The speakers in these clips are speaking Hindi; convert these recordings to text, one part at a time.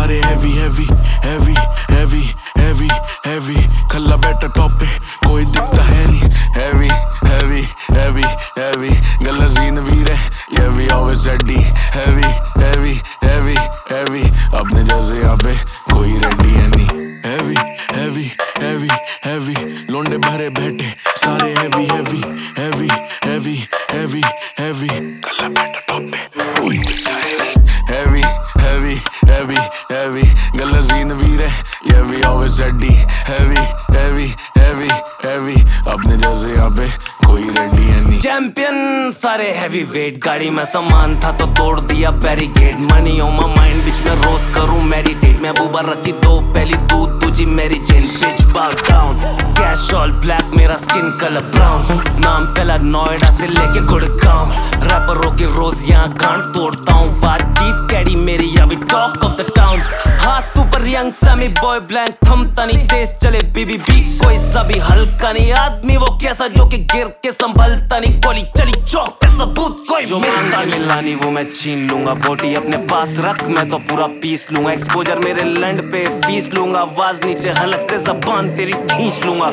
सारे heavy heavy heavy heavy heavy heavy. खल्ला बैठा टॉप पे कोई दिखता है नहीं। हैवी हैवी हैवी हैवी गल्ला जीन वीरे ये भी always ready. Heavy heavy heavy heavy अपने जैसे यहाँ पे कोई रेडी है नहीं। हैवी हैवी हैवी हैवी लोंडे भरे बैठे सारे heavy heavy heavy heavy heavy heavy. गल्ला बैठा टॉप पे कोई दिखता है नहीं। हैवी हैवी हैवी हैवी गल्ला जीन वीरे ये भी always ready. Heavy heavy heavy heavy अपने जैसे यहाँ पे कोई रेडी है नहीं। चैंपियन सारे हैवी वेट, गाड़ी में सामान था तो तोड़ दिया barricade. Money on my mind बीच में रोज करूं मेडिटेट। महबूबा रखी दो पहली दूध तुझी मेरी जेन bitch bow down. Cash all black मेरा स्किन कलर ब्राउन। नाम फैला नोएडा से लेके गुड़गांव। रैपरों की रोज यहाँ गांड तोड़ता हूँ। बातचीत कैडी मेरी या भी टॉक ऑफ द टाउन। हाथ ऊपर यंग सैमी बॉय ब्लैंक थमता नहीं। तेज चले बीबीबी कोई सा भी हल्का नहीं। आदमी वो कैसा जो कि गिर के संभलता नहीं। गोली चली चौक पे सबूत कोई जो मांगता मिलानी वो मैं छीन लूंगा। बोटी अपने पास रख मैं तो पूरा पीस लूंगा। एक्सपोजर मेरे लैंड पे फीस लूंगा। आवाज नीचे हलक से जबान तेरी खींच लूंगा।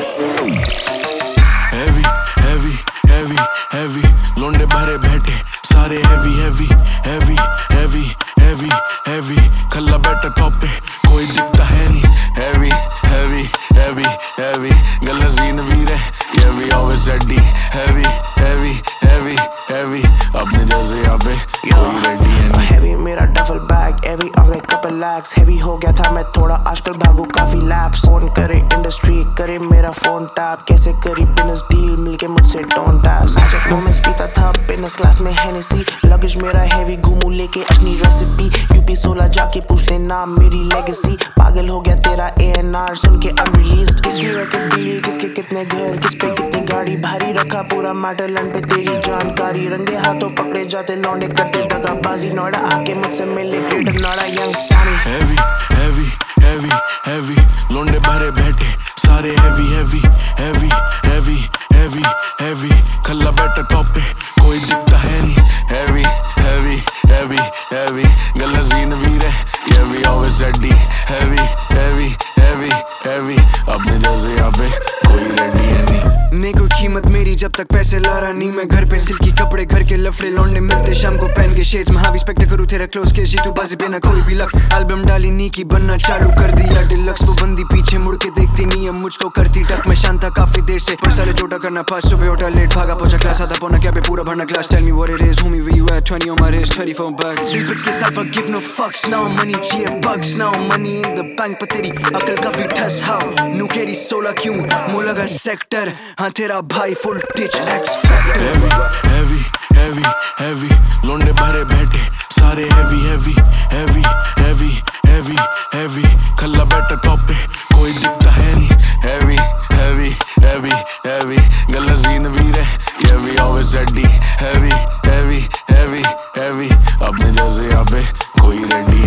हैवी हैवी हैवी हैवी लोंडे भरे बैठे सारे heavy heavy heavy heavy heavy heavy. खल्ला बैठा टॉप पे कोई दिखता है नहीं। हैवी हैवी हैवी हैवी गल्ला जीन वीरे ये भी always ready. Heavy heavy heavy heavy अपने जैसे यहाँ पे कोई रेडी है नहीं। हैवी मेरा डफल बैग हैवी आ गए कपल लैक्स। हैवी हो गया था मैं थोड़ा आजकल भागू काफी लैप्स। फोन करे इंडस्ट्री करे मेरा फोन टैप। कैसे करी बिजनेस डील मिलके मुझसे टोन टैक्स। मैजिक मोमेंट्स पीता था बिजनेस क्लास में हेनेसी। लगेज मेरा हैवी घूमू लेके अपनी रेसिपी। यूपी 16 जाके पूछ ले नाम मेरी लेगेसी। पागल हो गया तेरा ANR सुन के अनरिलीज्ड। किसकी रिकॉर्ड डील किसके कितने घर किस पे कितनी गाड़ी। भारी रखा पूरा मैटर लैंड पे तेरी जानकारी। रंगे हाथों पकड़े जाते लौंडे करते दगाबाजी। नोएडा आके मुझसे मिले Greater Noida young Sammy. Heavy heavy heavy heavy लोंडे भरे बैठे सारे heavy heavy heavy heavy heavy heavy. खल्ला बैठा टॉप पे कोई दिखता है नहीं। हैवी हैवी हैवी हैवी गल्ला जीन वीरे ये भी always ready. Heavy heavy heavy heavy अपने जैसे यहाँ पे कोई रेडी है नहीं। नहीं कोई कीमत मेरी जब तक पैसे ला रहा नहीं। मैं घर पे सिल्की कपड़े घर के लफड़े लौंडे मिलते शाम को पहन के शेड्स में। हावी स्पेक्टर करूँ तेरा क्लोज के जीतू बाजी पे ना कोई भी लक। एल्बम डाली नी की बनना चालू कर दिया डिलक्स। वो बंदी पीछे मुड़ के देखती नहीं अब मुझको करती टक। मैं शांत था काफी देर से पर साले छोटा करना फास्ट। सुबह उठा लेट भागा पहुंचा क्लास आधा पौना क्या पे पूरा भरना class. Tell me what it is homie where you at 20 on my wrist 34 back। दिल पिछले साल पर give no fucks now money चाहिए bugs now money in the bank। पर तेरी अकल काफी ठस how नू केरी 16 क्यों मुँह लगा सेक्टर। हाँ तेरा भाई फुल टिच X factor. Heavy heavy heavy heavy लोंडे भरे बैठे सारे heavy heavy heavy heavy heavy heavy. खल्ला बैठा टॉप पे कोई दिखता है नहीं। हैवी हैवी हैवी हैवी गल्ला जीन वीरे ये भी always ready. Heavy heavy heavy heavy अपने जैसे यहाँ पे कोई रेडी